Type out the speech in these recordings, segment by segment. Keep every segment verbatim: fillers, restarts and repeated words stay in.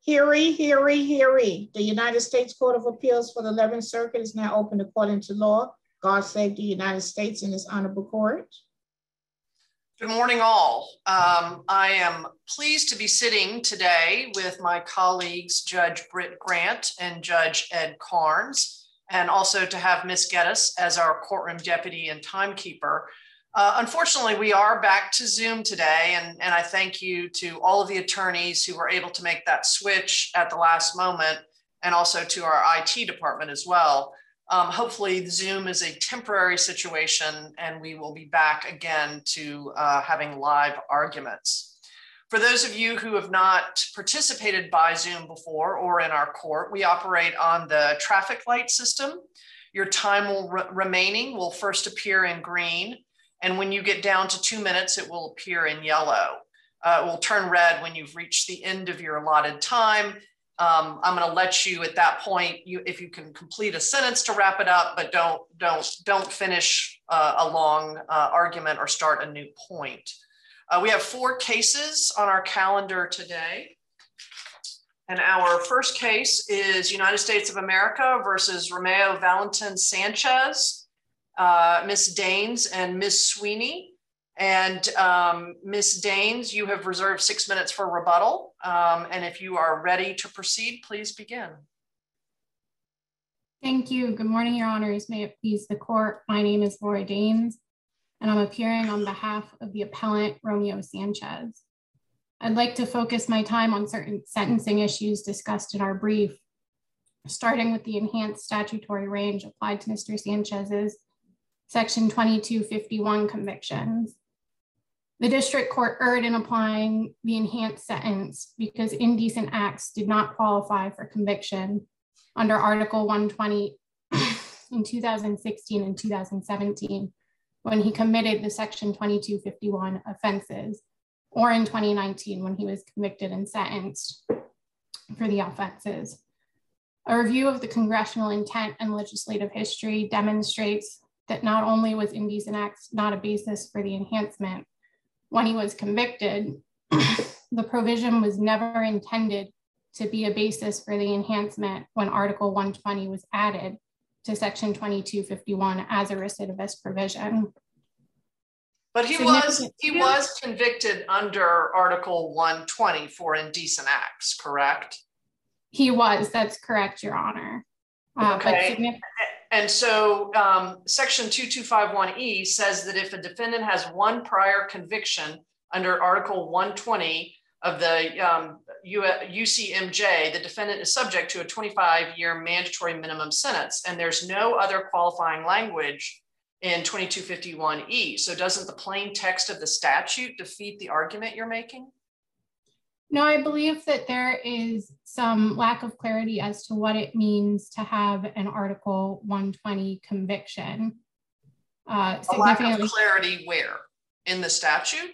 Hear ye, hear ye, hear ye. The United States Court of Appeals for the eleventh Circuit is now open according to law. God save the United States and His honorable court. Good morning, all. Um, I am pleased to be sitting today with my colleagues, Judge Britt Grant and Judge Ed Carnes, and also to have Miz Geddes as our courtroom deputy and timekeeper. Uh, unfortunately, we are back to Zoom today, and, and I thank you to all of the attorneys who were able to make that switch at the last moment, and also to our I T department as well. Um, hopefully, Zoom is a temporary situation, and we will be back again to uh, having live arguments. For those of you who have not participated by Zoom before or in our court, we operate on the traffic light system. Your time will re remaining will first appear in green. And when you get down to two minutes, it will appear in yellow. Uh, it will turn red when you've reached the end of your allotted time. Um, I'm going to let you at that point, you, if you can complete a sentence to wrap it up, but don't, don't, don't finish uh, a long uh, argument or start a new point. Uh, we have four cases on our calendar today. And our first case is United States of America versus Romeo Valentin Sanchez. Uh, Miz Daines and Miz Sweeney. And um, Miz Daines, you have reserved six minutes for rebuttal. Um, and if you are ready to proceed, please begin. Thank you. Good morning, Your Honors. May it please the court. My name is Laura Daines, and I'm appearing on behalf of the appellant, Romeo Sanchez. I'd like to focus my time on certain sentencing issues discussed in our brief, starting with the enhanced statutory range applied to Mister Sanchez's Section twenty-two fifty-one convictions. The district court erred in applying the enhanced sentence because indecent acts did not qualify for conviction under Article one twenty in two thousand sixteen and two thousand seventeen when he committed the Section twenty-two fifty-one offenses, or in twenty nineteen when he was convicted and sentenced for the offenses. A review of the congressional intent and legislative history demonstrates that not only was indecent acts not a basis for the enhancement when he was convicted, the provision was never intended to be a basis for the enhancement when Article one twenty was added to Section twenty-two fifty-one as a recidivist provision. But he was, he was convicted under Article one twenty for indecent acts, correct? He was, that's correct, Your Honor. Uh, okay. And so um, Section twenty-two fifty-one E says that if a defendant has one prior conviction under Article one twenty of the um, U C M J, the defendant is subject to a twenty-five year mandatory minimum sentence. And there's no other qualifying language in twenty-two fifty-one E. So doesn't the plain text of the statute defeat the argument you're making? No, I believe that there is some lack of clarity as to what it means to have an Article one twenty conviction. Uh, a lack of clarity where? In the statute?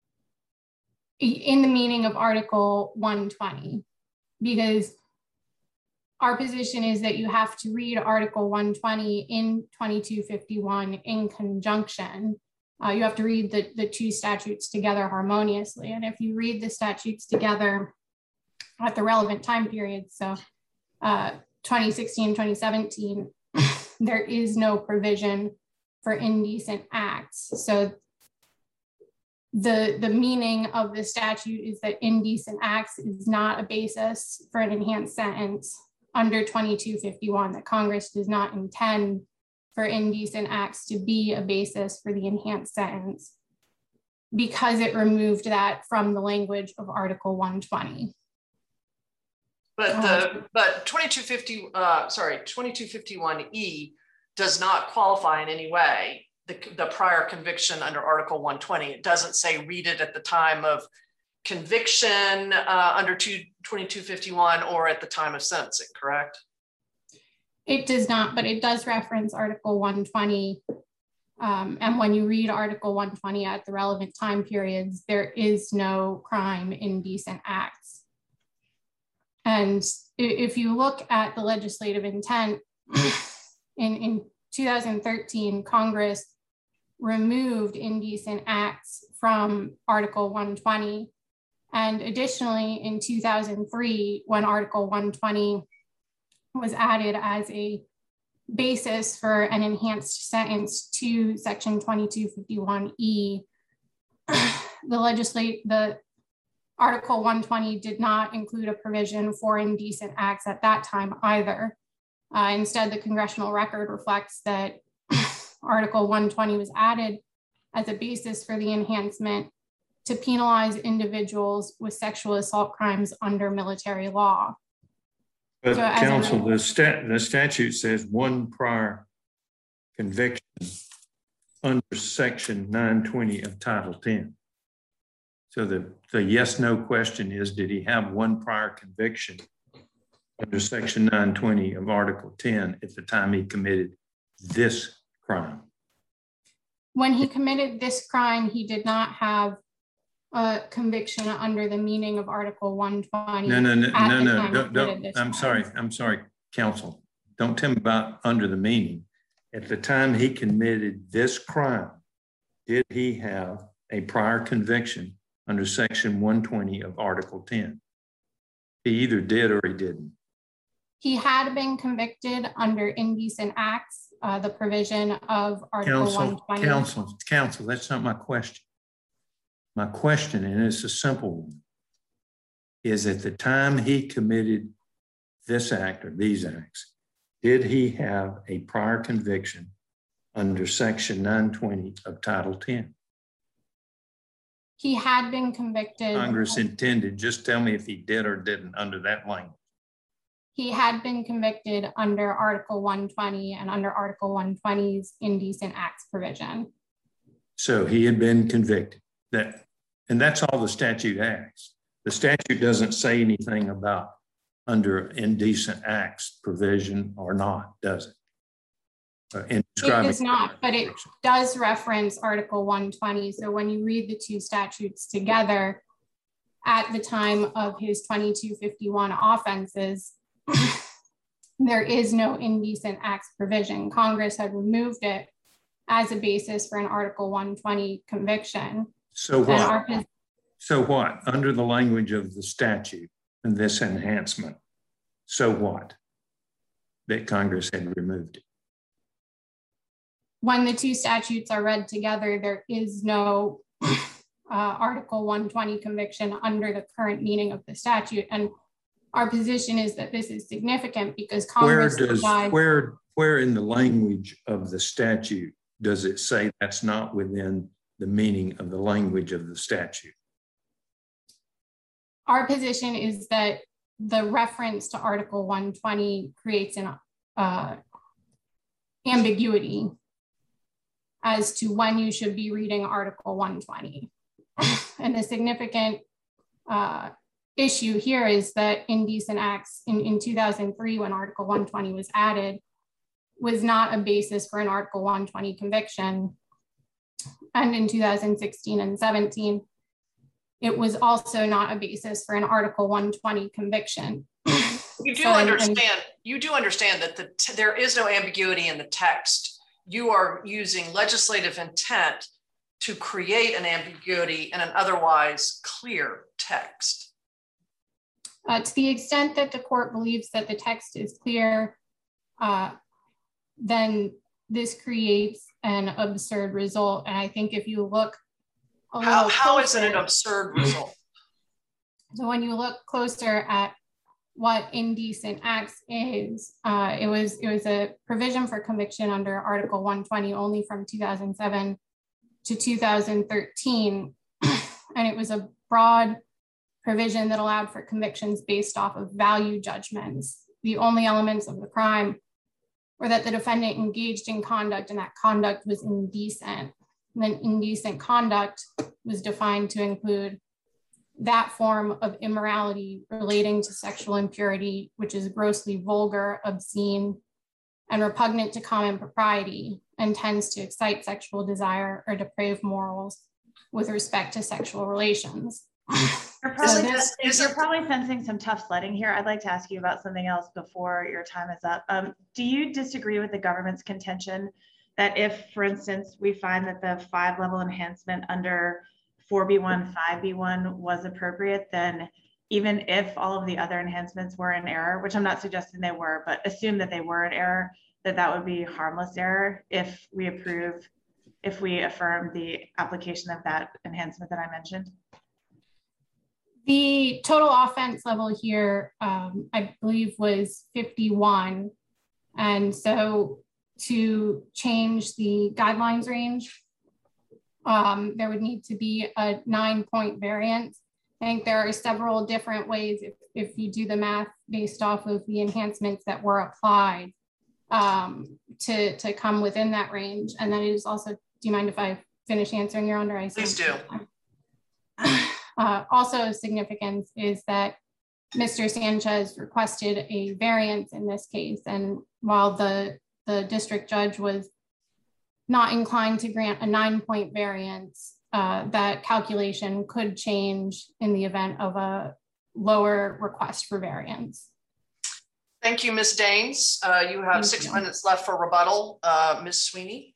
In the meaning of Article one twenty, because our position is that you have to read Article one twenty in twenty-two fifty-one in conjunction. Uh, you have to read the, the two statutes together harmoniously. And if you read the statutes together at the relevant time periods, so uh, twenty sixteen, twenty seventeen, there is no provision for indecent acts. So the, the meaning of the statute is that indecent acts is not a basis for an enhanced sentence under twenty-two fifty-one, that Congress does not intend for indecent acts to be a basis for the enhanced sentence because it removed that from the language of Article one twenty. But the but twenty-two fifty uh, sorry twenty-two fifty-one E does not qualify in any way the, the prior conviction under Article one twenty. It doesn't say read it at the time of conviction uh, under twenty-two fifty-one or at the time of sentencing, correct? It does not, but it does reference Article one twenty. Um, and when you read Article one twenty at the relevant time periods, there is no crime indecent acts. And if you look at the legislative intent, in, in two thousand thirteen, Congress removed indecent acts from Article one twenty And additionally, in two thousand three, when Article one twenty was added as a basis for an enhanced sentence to Section twenty-two fifty-one E, the legislate the Article one twenty did not include a provision for indecent acts at that time either. Uh, instead, the congressional record reflects that Article one twenty was added as a basis for the enhancement to penalize individuals with sexual assault crimes under military law. But So counsel, the, stat, the statute says one prior conviction under Section nine twenty of Title ten. So the, the yes, no question is, did he have one prior conviction under Section nine twenty of Article ten at the time he committed this crime? When he committed this crime, he did not have a conviction under the meaning of Article one twenty. No, no, no, no, no, don't, don't, I'm crime. sorry, I'm sorry, counsel. Don't tell me about under the meaning. At the time he committed this crime, did he have a prior conviction under Section one twenty of Article ten? He either did or he didn't. He had been convicted under indecent acts, uh, the provision of Article counsel, one twenty. Counsel, counsel, that's not my question. My question, and it's a simple one, is at the time he committed this act or these acts, did he have a prior conviction under Section nine twenty of Title ten? He had been convicted. Congress intended, just tell me if he did or didn't under that language. He had been convicted under Article one twenty and under Article one twenty's indecent acts provision. So he had been convicted. That, and that's all the statute asks. The statute doesn't say anything about under indecent acts provision or not, does it? Uh, in it does not, but it does reference Article one twenty. So when you read the two statutes together, at the time of his twenty-two fifty-one offenses, there is no indecent acts provision. Congress had removed it as a basis for an Article one twenty conviction. So what? Our, so what? Under the language of the statute and this enhancement, so what? That Congress had removed it. When the two statutes are read together, there is no uh, Article one twenty conviction under the current meaning of the statute. And our position is that this is significant because Congress where does decides, where where in the language of the statute does it say that's not within the meaning of the language of the statute? Our position is that the reference to Article one twenty creates an uh, ambiguity as to when you should be reading Article one twenty. And the significant uh, issue here is that indecent acts in, in two thousand three, when Article one twenty was added, was not a basis for an Article one twenty conviction. And in two thousand sixteen and seventeen, it was also not a basis for an Article one twenty conviction. You do so, understand, and, you do understand that the t there is no ambiguity in the text. You are using legislative intent to create an ambiguity in an otherwise clear text. Uh, to the extent that the court believes that the text is clear, uh, then this creates an absurd result. And I think if you look a little how, how closer, is it an absurd result? So when you look closer at what indecent acts is, uh, it was it was a provision for conviction under Article one twenty only from two thousand seven to two thousand thirteen, and it was a broad provision that allowed for convictions based off of value judgments. The only elements of the crime were that the defendant engaged in conduct and that conduct was indecent. And then indecent conduct was defined to include that form of immorality relating to sexual impurity, which is grossly vulgar, obscene, and repugnant to common propriety, and tends to excite sexual desire or depraved morals with respect to sexual relations. You're probably, just, you're probably sensing some tough sledding here. I'd like to ask you about something else before your time is up. Um, do you disagree with the government's contention that if, for instance, we find that the five level enhancement under four B one, five B one was appropriate, then even if all of the other enhancements were in error, which I'm not suggesting they were, but assume that they were in error, that that would be harmless error if we approve, if we affirm the application of that enhancement that I mentioned? The total offense level here, um, I believe, was fifty-one. And so to change the guidelines range, um, there would need to be a nine point variance. I think there are several different ways if, if you do the math based off of the enhancements that were applied um, to, to come within that range. And then it is also, do you mind if I finish answering, Your Honor? I Please do. Uh, also of significance is that Mister Sanchez requested a variance in this case. And while the, the district judge was not inclined to grant a nine point variance, uh, that calculation could change in the event of a lower request for variance. Thank you, Miz Daines. Uh, you have Thank six you. minutes left for rebuttal. Uh, Miz Sweeney.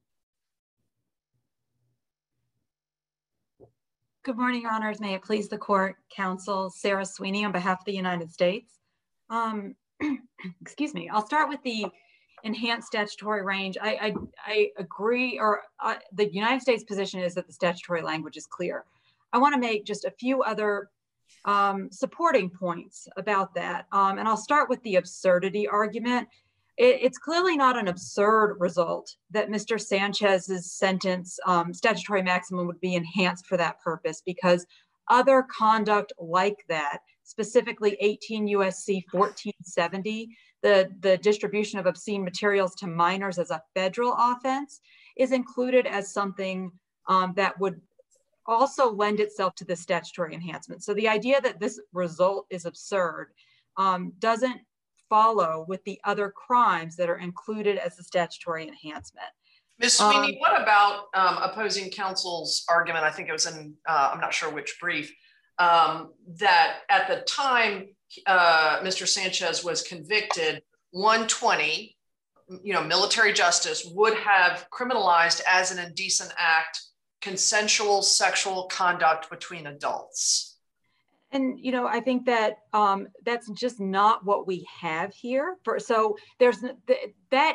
Good morning, Your Honors. May it please the court, counsel Sarah Sweeney on behalf of the United States. Um, excuse me. I'll start with the enhanced statutory range. I, I, I agree, or uh, the United States position is that the statutory language is clear. I want to make just a few other um, supporting points about that. Um, and I'll start with the absurdity argument. It, it's clearly not an absurd result that Mister Sanchez's sentence um, statutory maximum would be enhanced for that purpose, because other conduct like that, specifically eighteen U S C fourteen seventy, the, the distribution of obscene materials to minors as a federal offense, is included as something um, that would also lend itself to the statutory enhancement. So the idea that this result is absurd um, doesn't follow with the other crimes that are included as the statutory enhancement. Miz Sweeney, Um, what about um, opposing counsel's argument? I think it was in, uh, I'm not sure which brief, um, that at the time uh, Mister Sanchez was convicted, one twenty, you know, military justice would have criminalized as an indecent act consensual sexual conduct between adults. And, you know, I think that um, that's just not what we have here. For, so there's th that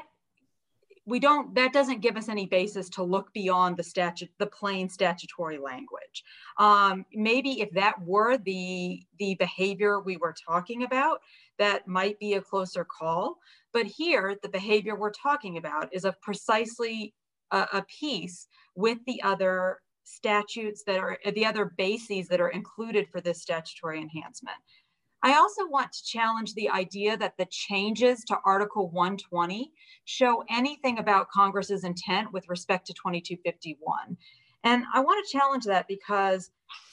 we don't, that doesn't give us any basis to look beyond the statute, the plain statutory language. Um, maybe if that were the, the behavior we were talking about, that might be a closer call. But here, the behavior we're talking about is of precisely a, a piece with the other statutes that are, the other bases that are included for this statutory enhancement. I also want to challenge the idea that the changes to Article one twenty show anything about Congress's intent with respect to twenty-two fifty-one. And I want to challenge that because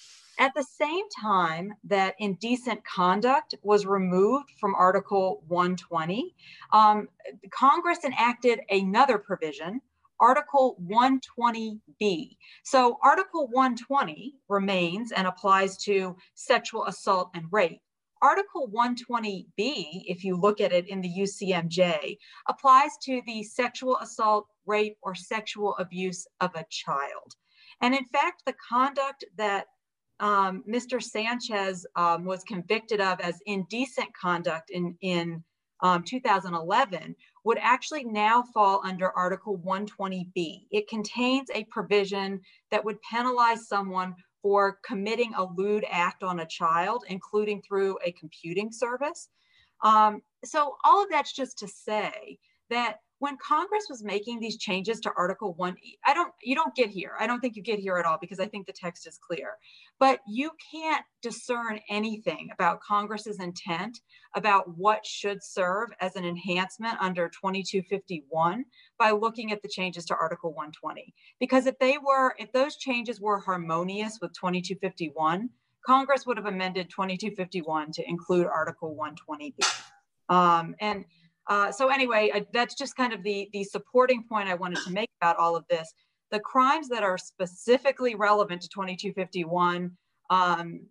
at the same time that indecent conduct was removed from Article one twenty, um, Congress enacted another provision, Article one twenty B. So Article one twenty remains and applies to sexual assault and rape. Article one twenty B, if you look at it in the U C M J, applies to the sexual assault, rape, or sexual abuse of a child. And in fact, the conduct that um, Mister Sanchez um, was convicted of as indecent conduct in, in um, two thousand eleven would actually now fall under Article one twenty B. It contains a provision that would penalize someone for committing a lewd act on a child, including through a computing service. Um, so all of that's just to say that when Congress was making these changes to Article one, I don't, you don't get here. I don't think you get here at all because I think the text is clear. But you can't discern anything about Congress's intent about what should serve as an enhancement under twenty-two fifty-one by looking at the changes to Article one twenty. Because if they were, if those changes were harmonious with twenty-two fifty-one, Congress would have amended twenty-two fifty-one to include Article one twenty B. Um, and Uh, so anyway, I, that's just kind of the, the supporting point I wanted to make about all of this. The crimes that are specifically relevant to twenty-two fifty-one um,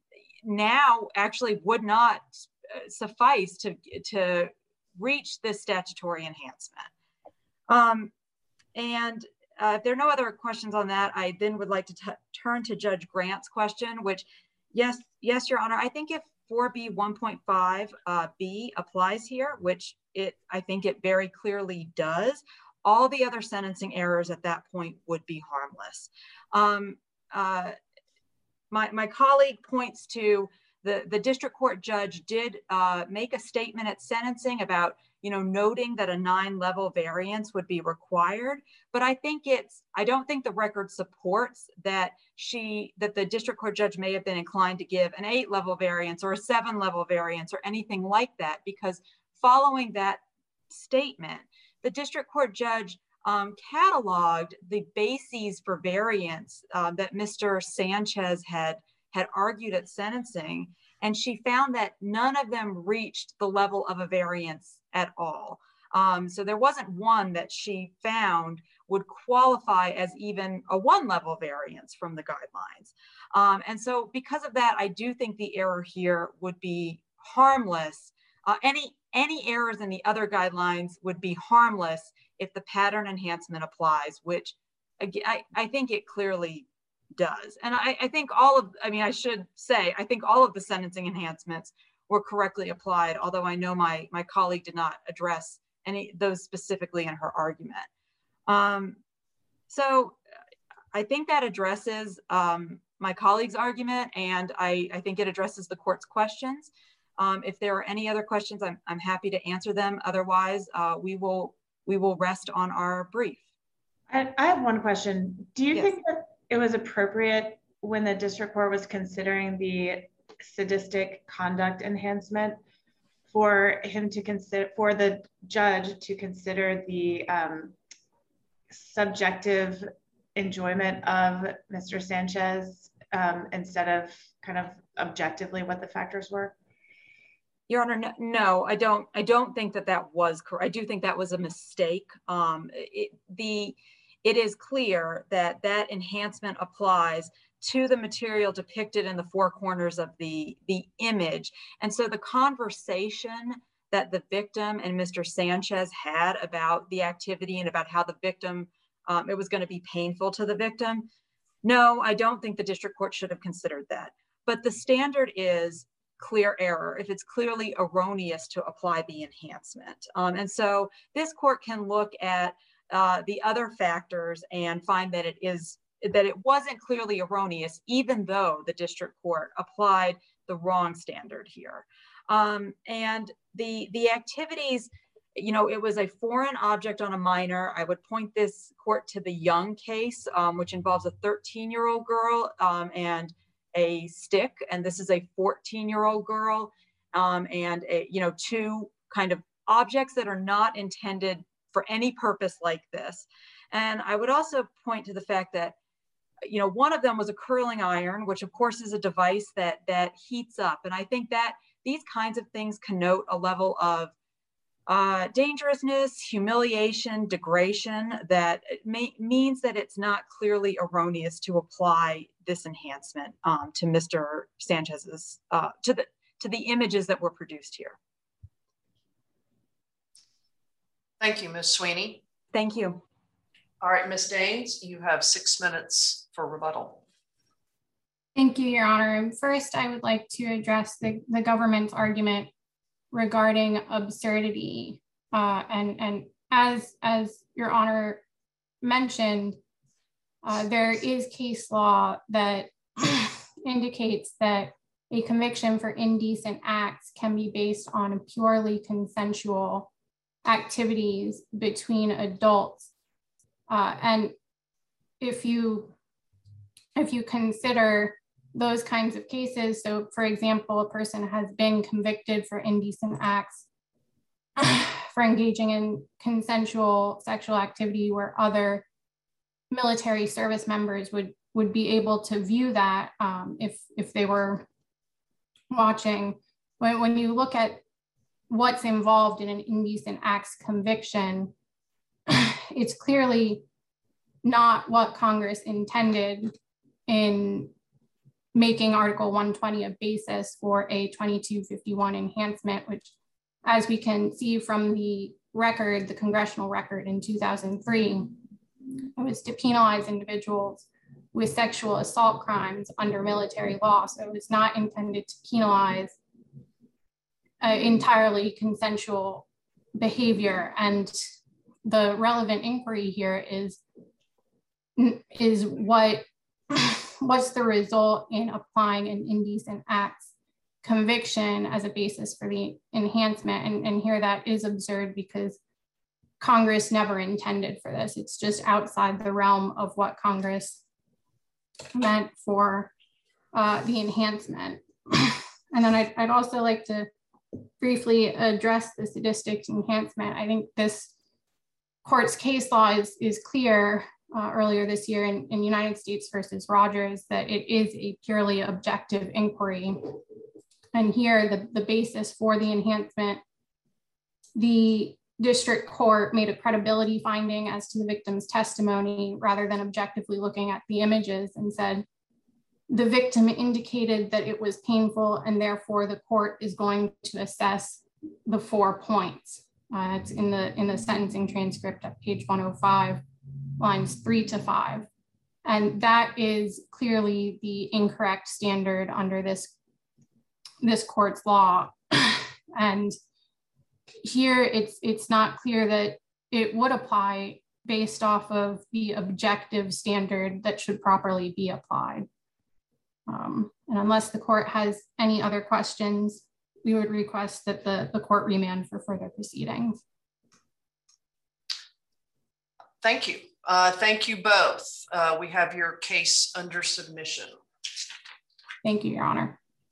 now actually would not suffice to, to reach this statutory enhancement. Um, and uh, if there are no other questions on that, I then would like to turn to Judge Grant's question, which, yes, yes, Your Honor, I think if four B one point five uh, B applies here, which it, I think it very clearly does, all the other sentencing errors at that point would be harmless. Um, uh, my, my colleague points to the, the district court judge did uh, make a statement at sentencing about, you know, noting that a nine level variance would be required. But I think it's, I don't think the record supports that she, that the district court judge may have been inclined to give an eight level variance or a seven level variance or anything like that, because following that statement, the district court judge um, cataloged the bases for variance uh, that Mister Sanchez had had argued at sentencing, and she found that none of them reached the level of a variance at all. Um, so there wasn't one that she found would qualify as even a one level variance from the guidelines. Um, and so because of that, I do think the error here would be harmless. Uh, any, any errors in the other guidelines would be harmless if the pattern enhancement applies, which I, I think it clearly does. And I, I think all of, I mean, I should say, I think all of the sentencing enhancements were correctly applied, although I know my, my colleague did not address any those specifically in her argument. Um, so I think that addresses um, my colleague's argument, and I, I think it addresses the court's questions. Um, if there are any other questions, I'm, I'm happy to answer them. Otherwise, uh, we will we will rest on our brief. I, I have one question. Do you Yes. think that it was appropriate when the district court was considering the sadistic conduct enhancement for him to consider, for the judge to consider the um, subjective enjoyment of Mister Sanchez um, instead of kind of objectively what the factors were? Your Honor, no, no, I don't. I don't think that that was correct. I do think that was a mistake. Um, it, the it is clear that that enhancement applies to the material depicted in the four corners of the the image, and so the conversation that the victim and Mister Sanchez had about the activity and about how the victim um, it was going to be painful to the victim. No, I don't think the district court should have considered that. But the standard is clear error if it's clearly erroneous to apply the enhancement. Um, and so this court can look at uh, the other factors and find that it is that it wasn't clearly erroneous, even though the district court applied the wrong standard here. Um, and the the activities, you know, it was a foreign object on a minor. I would point this court to the Young case, um, which involves a thirteen year old girl um, and a stick, and this is a fourteen year old girl, um, and a, you know, two kind of objects that are not intended for any purpose like this. And I would also point to the fact that, you know, one of them was a curling iron, which of course is a device that that heats up. And I think that these kinds of things connote a level of uh, dangerousness, humiliation, degradation that may, means that it's not clearly erroneous to apply this enhancement um, to Mister Sanchez's, uh, to the to the images that were produced here. Thank you, Miz Sweeney. Thank you. All right, Miz Daines, you have six minutes for rebuttal. Thank you, Your Honor. First, I would like to address the, the government's argument regarding absurdity. Uh, and, and as, as Your Honor mentioned, uh, there is case law that indicates that a conviction for indecent acts can be based on purely consensual activities between adults. Uh, and if you, if you consider those kinds of cases, so for example, a person has been convicted for indecent acts for engaging in consensual sexual activity where other military service members would, would be able to view that um, if, if they were watching. When, when you look at what's involved in an indecent acts conviction, it's clearly not what Congress intended in making Article one twenty a basis for a twenty-two fifty-one enhancement, which, as we can see from the record, the congressional record in two thousand three, It was to penalize individuals with sexual assault crimes under military law. So it was not intended to penalize uh, entirely consensual behavior. And the relevant inquiry here is, is what, what's the result in applying an indecent acts conviction as a basis for the enhancement. And, and here that is absurd because Congress never intended for this. It's just outside the realm of what Congress meant for uh, the enhancement. And then I'd, I'd also like to briefly address the sadistic enhancement. I think this court's case law is, is clear uh, earlier this year in, in United States versus Rogers that it is a purely objective inquiry. And here the, the basis for the enhancement, the district court made a credibility finding as to the victim's testimony rather than objectively looking at the images and said, the victim indicated that it was painful and therefore the court is going to assess the four points. Uh, it's in the, in the sentencing transcript at page one oh five, lines three to five. And that is clearly the incorrect standard under this, this court's law. And here it's, it's not clear that it would apply based off of the objective standard that should properly be applied. Um, and unless the court has any other questions, we would request that the, the court remand for further proceedings. Thank you. Uh, thank you both. Uh, we have your case under submission. Thank you, Your Honor.